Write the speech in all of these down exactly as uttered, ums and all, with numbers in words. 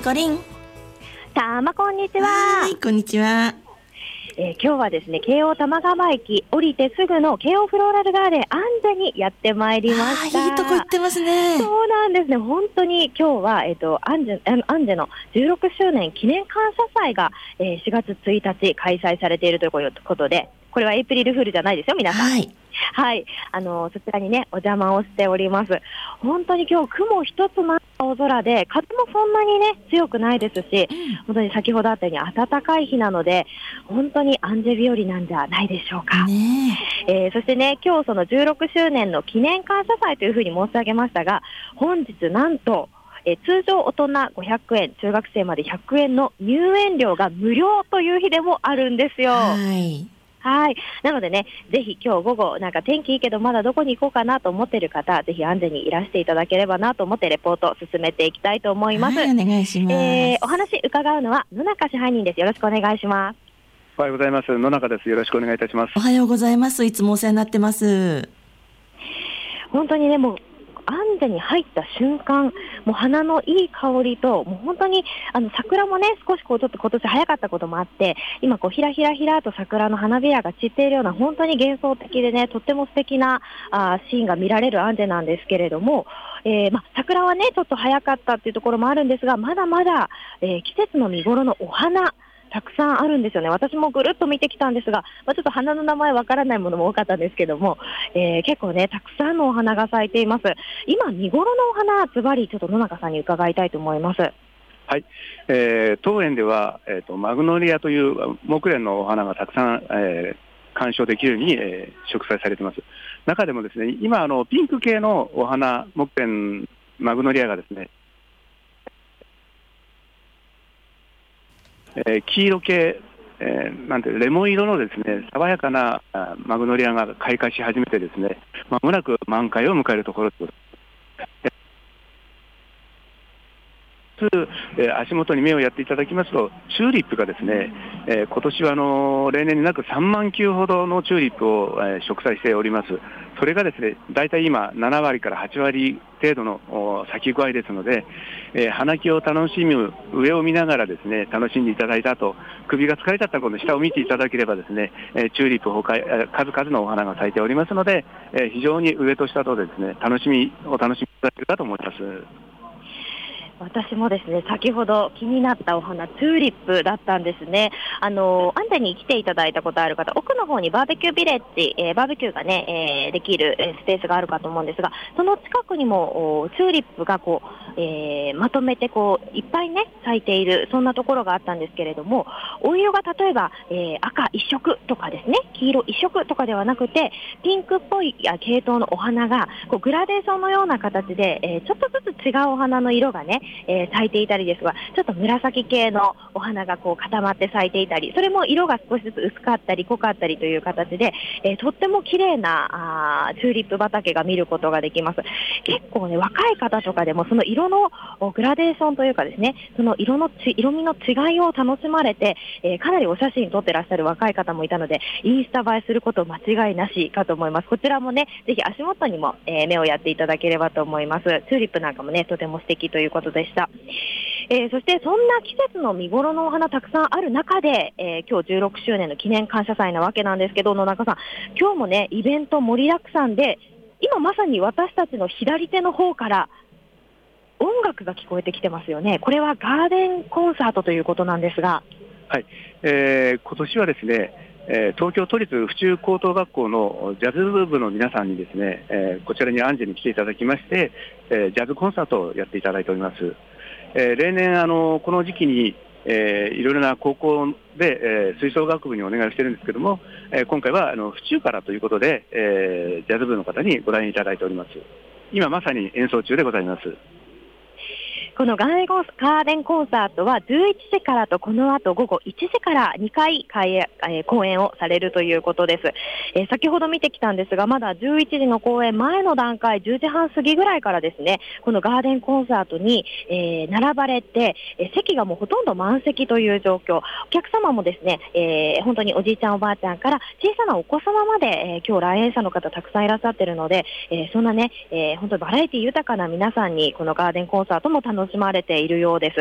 こりん。 たまこんにちは。 はい、こんにちは。 えー、今日はですね、京王玉川駅降りてすぐの京王フローラルガーデンアンジェにやってまいりました。 あ、いいとこ行ってますね。 そうなんですね。本当に今日は、えっと、アンジェ、アンジェのじゅうろくしゅうねん記念感謝祭が、えー、しがつついたち開催されているということで、これはエイプリルフールじゃないですよ、皆さん。 はい。 はい。あの、そちらにね、お邪魔をしております。本当に今日雲一つない青空で、風もそんなにね、強くないですし、うん、本当に先ほどあったように暖かい日なので、本当にアンジェ日和なんじゃないでしょうか。 ねえー、そしてね、今日そのじゅうろくしゅうねんの記念感謝祭というふうに申し上げましたが、本日なんと、えー、通常大人ごひゃくえん、中学生までひゃくえんの入園料が無料という日でもあるんですよ。 はい。 はい。なのでね、ぜひ今日午後、なんか天気いいけどまだどこに行こうかなと思っている方、ぜひ安全にいらしていただければなと思ってレポートを進めていきたいと思います。 はい、お願いします。 えー、お話伺うのは野中支配人です。よろしくお願いします。 おはようございます。野中です。よろしくお願いいたします。 おはようございます。いつもお世話になってます。 本当にね、もうアンジェに入った瞬間、もう花のいい香りと、もう本当にあの桜もね、少しこうちょっと今年早かったこともあって、今こうひらひらひらと桜の花びらが散っているような、本当に幻想的でね、とっても素敵なあシーンが見られるアンジェなんですけれども、えーま、桜はね、ちょっと早かったっていうところもあるんですが、まだまだ、えー、季節の見頃のお花、たくさんあるんですよね。私もぐるっと見てきたんですが、まあ、ちょっと花の名前わからないものも多かったんですけども、えー、結構ね、たくさんのお花が咲いています。今、見頃のお花、ズバリちょっと野中さんに伺いたいと思います。 はい、えー、当園では、えーと、マグノリアという木蓮のお花がたくさん、えー、鑑賞できるように、えー、植栽されています。中でもですね、今あのピンク系のお花、木蓮マグノリアがですね、えー、黄色系、えー、なんてレモン色のですね、爽やかなマグノリアが開花し始めてですね、まもなく満開を迎えるところです。えー、足元に目をやっていただきますと、チューリップがですね、えー、今年はあのー、例年になくさんまんきゅうほどのチューリップを、えー、植栽しております。それがですね、だいたい今ななわりからはちわり程度の咲き具合ですので、えー、花木を楽しむ、上を見ながらですね、楽しんでいただいた後、首が疲れちゃったこの下を見ていただければですね、えー、チューリップ他、数々のお花が咲いておりますので、えー、非常に上と下とですね、楽しみ、お楽しみいただけるかと思います。 私もですね、先ほど気になったお花、チューリップだったんですね。あの、アンジェに来ていただいたことある方、奥の方にバーベキュービレッジ、えー、バーベキューがね、えー、できるスペースがあるかと思うんですが、その近くにもチューリップがこう、えー、まとめてこう、いっぱいね、咲いている、そんなところがあったんですけれども、お色が例えば、えー、赤一色とかですね、黄色一色とかではなくて、ピンクっぽい系統のお花が、こうグラデーションのような形で、えー、ちょっとずつ違うお花の色がね、えー、咲いていたりですが、ちょっと紫系のお花がこう固まって咲いていたり、それも色が少しずつ薄かったり濃かったりという形で、えー、とっても綺麗なあチューリップ畑が見ることができます。結構ね、若い方とかでもその色のグラデーションというかですね、その色のち色味の違いを楽しまれて、えー、かなりお写真撮ってらっしゃる若い方もいたので、インスタ映えすること間違いなしかと思います。こちらもね、ぜひ足元にも、えー、目をやっていただければと思います。チューリップなんかもね、とても素敵ということでした。えー、そしてそんな季節の見頃のお花たくさんある中で、えー、今日じゅうろくしゅうねんの記念感謝祭なわけなんですけど、野中さん、今日もね、イベント盛りだくさんで、今まさに私たちの左手の方から音楽が聞こえてきてますよね。これはガーデンコンサートということなんですが、 はい、えー、今年はですね、えー、東京都立府中高等学校のジャズ部の皆さんにですね、えー、こちらにアンジェに来ていただきまして、えー、ジャズコンサートをやっていただいております。えー、例年あのこの時期に、えー、いろいろな高校で、えー、吹奏楽部にお願いしてるんですけども、えー、今回はあの府中からということで、えー、ジャズ部の方にご来園いただいております。今まさに演奏中でございます。 このガーデンコンサートはじゅういちじからとこの後午後いちじからにかい開演、えー、公演をされるということです。えー、先ほど見てきたんですが、まだじゅういちじの公演前の段階、じゅうじはん過ぎぐらいからですね、このガーデンコンサートに、えー、並ばれて、えー、席がもうほとんど満席という状況。お客様もですね、えー、本当におじいちゃんおばあちゃんから小さなお子様まで、えー、今日来園者の方たくさんいらっしゃってるので、えー、そんなね、えー、本当にバラエティ豊かな皆さんにこのガーデンコンサートも楽しまれているようです。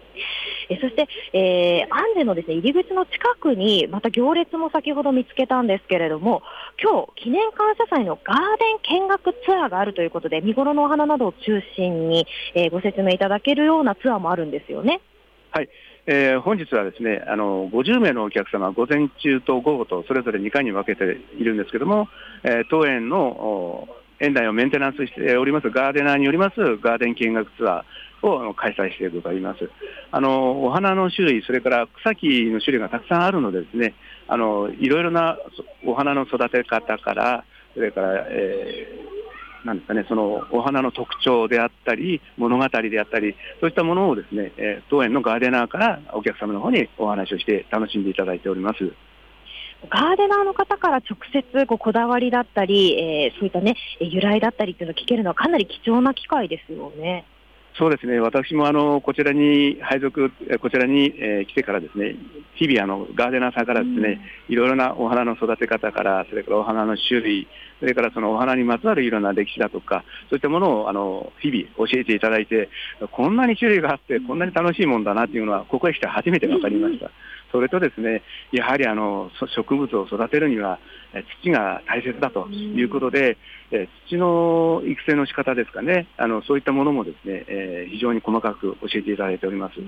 えそして、えー、アンジェのですね、入り口の近くにまた行列も先ほど見つけたんですけれども、今日記念感謝祭のガーデン見学ツアーがあるということで、見頃のお花などを中心に、えー、ご説明いただけるようなツアーもあるんですよね。 はい、えー、本日はですね、あのごじゅうめいのお客様、午前中と午後とそれぞれにかいに分けているんですけども、えー、当園の園内をメンテナンスしておりますガーデナーによりますガーデン見学ツアーを開催してございます。あのお花の種類、それから草木の種類がたくさんあるのでですね、あのいろいろなお花の育て方から、それから、えー、なんですかね、そのお花の特徴であったり物語であったり、そういったものをですね、えー、当園のガーデナーからお客様の方にお話をして楽しんでいただいております。 ガーデナーの方から直接こうこだわりだったり、えー、そういったね由来だったりっていうのを聞けるのはかなり貴重な機会ですよね。 そうですね、私もあのこちらに配属、こちらに、えー、来てからですね、日々あのガーデナーさんからですね、うん、いろいろなお花の育て方から、それからお花の種類、それからそのお花にまつわるいろんな歴史だとか、そういったものをあの日々教えていただいて、こんなに種類があって、こんなに楽しいもんだなっていうのは、ここへ来て初めて分かりました。うん、それとですね、やはりあの植物を育てるには土が大切だということで、うん、土の育成の仕方ですかね、あのそういったものもですね、えー、非常に細かく教えていただいております。うん、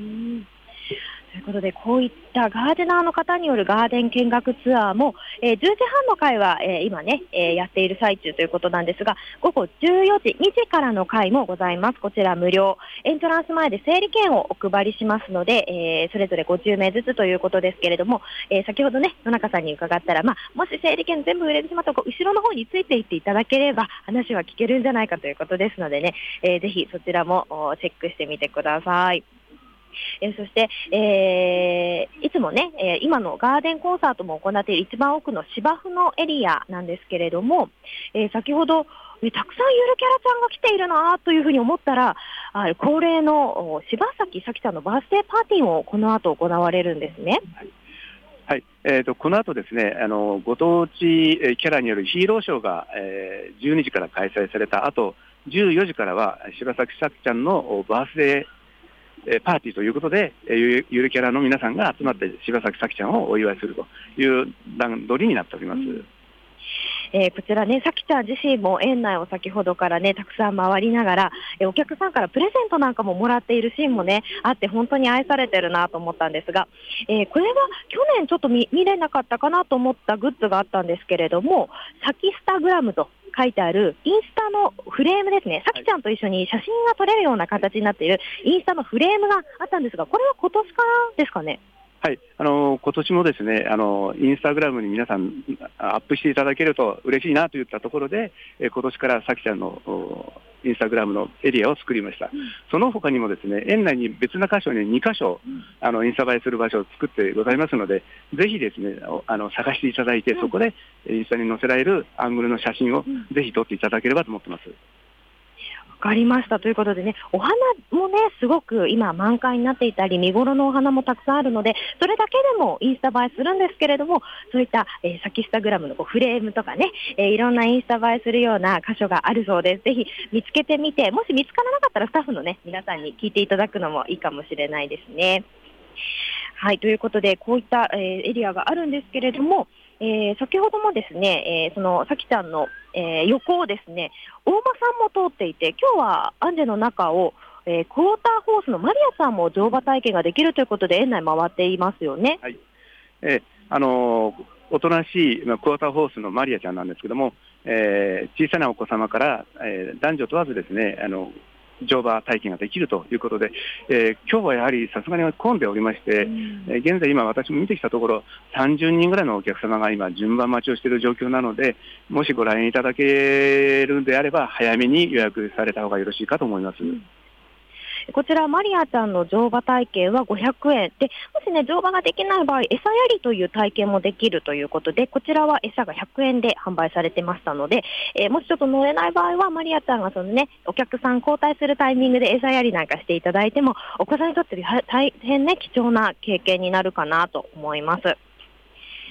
ということで、こういったガーデナーの方によるガーデン見学ツアーも、えー、じゅうじはんの回は、えー、今ね、えー、やっている最中ということなんですが、午後じゅうよじ、にじからの回もございます。こちら無料。エントランス前で整理券をお配りしますので、えー、それぞれごじゅうめいずつということですけれども、えー、先ほどね、野中さんに伺ったら、まあ、もし整理券全部売れてしまったら、後ろの方についていっていただければ、話は聞けるんじゃないかということですのでね、えー、ぜひそちらもチェックしてみてください。えー、そして、えー、いつもね、えー、今のガーデンコンサートも行っている一番奥の芝生のエリアなんですけれども、えー、先ほど、えー、たくさんゆるキャラちゃんが来ているなというふうに思ったら、あ恒例の柴崎咲ちゃんのバースデーパーティーもこの後行われるんですね。 はいはい、えーと、この後ですね、あのご当地キャラによるヒーローショーが、えー、じゅうにじから開催された後、じゅうよじからは柴崎咲ちゃんのバースデーパーティーということで、ゆるキャラの皆さんが集まって柴崎咲ちゃんをお祝いするという段取りになっております。うん、 えー、こちらね、咲ちゃん自身も園内を先ほどからね、たくさん回りながら、えー、お客さんからプレゼントなんかももらっているシーンもね、あって本当に愛されてるなと思ったんですが、えー、これは去年ちょっと 見, 見れなかったかなと思ったグッズがあったんですけれども、サキスタグラムと書いてあるインスタのフレームですね、咲ちゃんと一緒に写真が撮れるような形になっているインスタのフレームがあったんですが、これは今年からですかね。 はい、あの今年もですね、あのインスタグラムに皆さんアップしていただけると嬉しいなといったところで、え今年から咲ちゃんのインスタグラムのエリアを作りました。うん、その他にもですね、園内に別な箇所ににかしょ、うん、あのインスタ映えする場所を作ってございますので、ぜひですね、あの探していただいて、うん、そこでインスタに載せられるアングルの写真をぜひ撮っていただければと思ってます。 わかりましたということでね、お花もねすごく今満開になっていたり、見頃のお花もたくさんあるので、それだけでもインスタ映えするんですけれども、そういった、えー、サキスタグラムのこうフレームとかね、えー、いろんなインスタ映えするような箇所があるそうです。ぜひ見つけてみて、もし見つからなかったらスタッフのね皆さんに聞いていただくのもいいかもしれないですね。はい、ということでこういった、えー、エリアがあるんですけれども、えー、先ほどもですね、えー、その咲ちゃんの、えー、横をですね、大間さんも通っていて、今日はアンジェの中を、えー、クォーターホースのマリアさんも乗馬体験ができるということで園内回っていますよね。 はい、えー、あのー、おとなしい、まあ、クォーターホースのマリアちゃんなんですけども、えー、小さなお子様から、えー、男女問わずですね、あの乗馬体験ができるということで、えー、今日はやはりさすがに混んでおりまして、うん、えー、現在今私も見てきたところさんじゅうにんぐらいのお客様が今順番待ちをしている状況なので、もしご来園いただけるんであれば早めに予約された方がよろしいかと思います。うん、 こちらマリアちゃんの乗馬体験はごひゃくえんで、もしね乗馬ができない場合、餌やりという体験もできるということで、こちらは餌がひゃくえんで販売されてましたので、えー、もしちょっと乗れない場合はマリアちゃんがそのねお客さん交代するタイミングで餌やりなんかしていただいても、お子さんにとって大変ね貴重な経験になるかなと思います。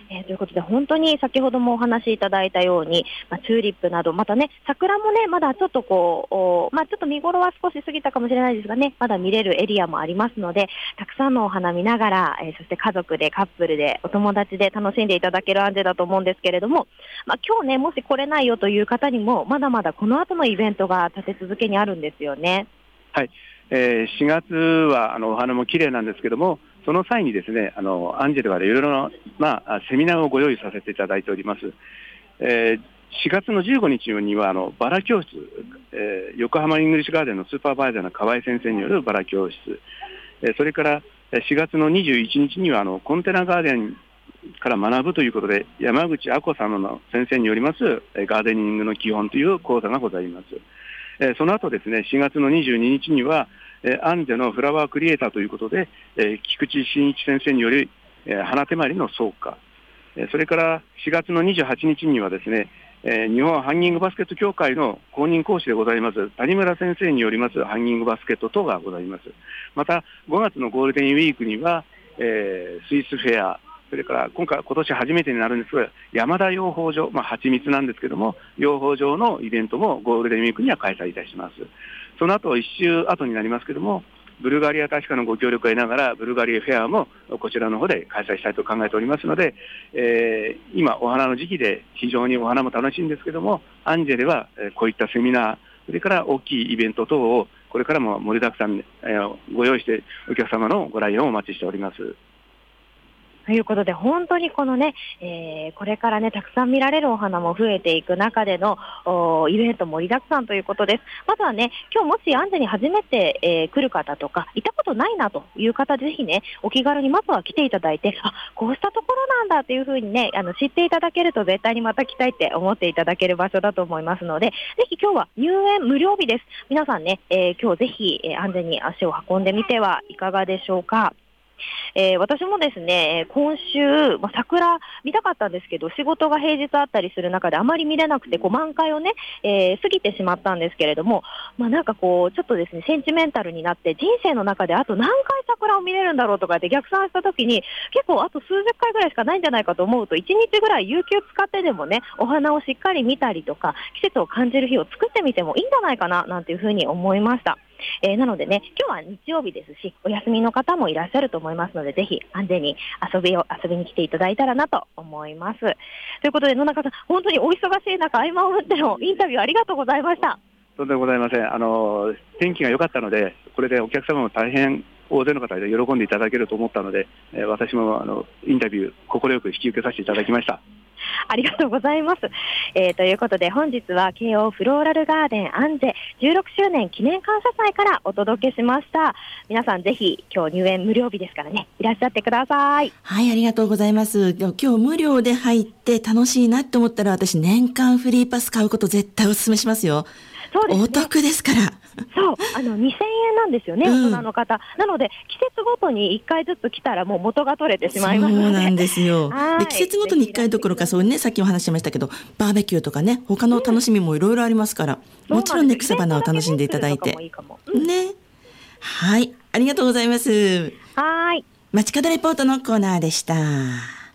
えー、ということで本当に先ほどもお話しいただいたように、まあ、チューリップなどまたね桜もねまだちょっとこう、まあ、ちょっと見頃は少し過ぎたかもしれないですがねまだ見れるエリアもありますのでたくさんのお花見ながら、えー、そして家族でカップルでお友達で楽しんでいただけるアンジェだと思うんですけれども、まあ、今日ねもし来れないよという方にもまだまだこの後のイベントが立て続けにあるんですよね。 はい、えー、しがつはあのお花も綺麗なんですけどもその際にですねあのアンジェルはいろいろな、まあ、セミナーをご用意させていただいております。えー、しがつのじゅうごにちにはあのバラ教室、えー、横浜イングリッシュガーデンのスーパーバイザーの河合先生によるバラ教室、えー、それからしがつのにじゅういちにちにはあのコンテナガーデンから学ぶということで山口亜子様の先生によりますガーデニングの基本という講座がございます。えー、その後ですねしがつのにじゅうににちにはえー、アンジェのフラワークリエイターということで、えー、菊池真一先生による、えー、花手まりの創価、えー、それからしがつのにじゅうはちにちにはですね、えー、日本ハンギングバスケット協会の公認講師でございます谷村先生によりますハンギングバスケット等がございます。またごがつのゴールデンウィークには、えー、スイスフェアそれから今回今年初めてになるんですが山田養蜂場、まあ、蜂蜜なんですけども養蜂場のイベントもゴールデンウィークには開催いたします。その後一週後になりますけどもブルガリア大使館のご協力を得ながらブルガリアフェアもこちらの方で開催したいと考えておりますので、えー、今お花の時期で非常にお花も楽しいんですけどもアンジェではこういったセミナーそれから大きいイベント等をこれからも盛りだくさん、えー、ご用意してお客様のご来園をお待ちしております。 ということで本当にこのね、えー、これからねたくさん見られるお花も増えていく中でのイベント盛りだくさんということです。まずはね今日もしアンジェに初めて、えー、来る方とか行ったことないなという方ぜひねお気軽にまずは来ていただいてあこうしたところなんだっていうふうにねあの知っていただけると絶対にまた来たいって思っていただける場所だと思いますのでぜひ今日は入園無料日です。皆さんね、えー、今日ぜひ、えー、アンジェに足を運んでみてはいかがでしょうか。えー、私もですね今週、まあ、桜見たかったんですけど仕事が平日あったりする中であまり見れなくてこう満開をね、えー、過ぎてしまったんですけれども、まあ、なんかこうちょっとですねセンチメンタルになって人生の中であと何回桜を見れるんだろうとかって逆算した時に結構あと数十回ぐらいしかないんじゃないかと思うといちにちぐらい有給使ってでもねお花をしっかり見たりとか季節を感じる日を作ってみてもいいんじゃないかななんていうふうに思いました。えー、なのでね今日は日曜日ですしお休みの方もいらっしゃると思いますのでぜひ安全に遊びを遊びに来ていただいたらなと思います。ということで野中さん本当にお忙しい中合間を縫ってのインタビューありがとうございました。 とんでもございません。あの天気が良かったのでこれでお客様も大変大勢の方で喜んでいただけると思ったので、えー、私もあのインタビュー快く引き受けさせていただきました。 ありがとうございます、えー、ということで本日は慶応フローラルガーデンアンジェじゅうろくしゅうねん記念感謝祭からお届けしました。皆さんぜひ今日入園無料日ですからねいらっしゃってください。 はい、ありがとうございます。今日無料で入って楽しいなって思ったら私年間フリーパス買うこと絶対お勧めしますよ。 そうですね、 お得ですから。 そうあのにせんえんなんですよね、うん、大人の方なので季節ごとにいっかいずつ来たらもう元が取れてしまいますのでそうなんですよ。で季節ごとにいっかいどころかそうねさっきお話ししましたけどバーベキューとかね他の楽しみもいろいろありますから、うん、もちろんね草花を楽しんでいただいていいかも、うん、ねはいありがとうございます。 はい街角レポートのコーナーでした。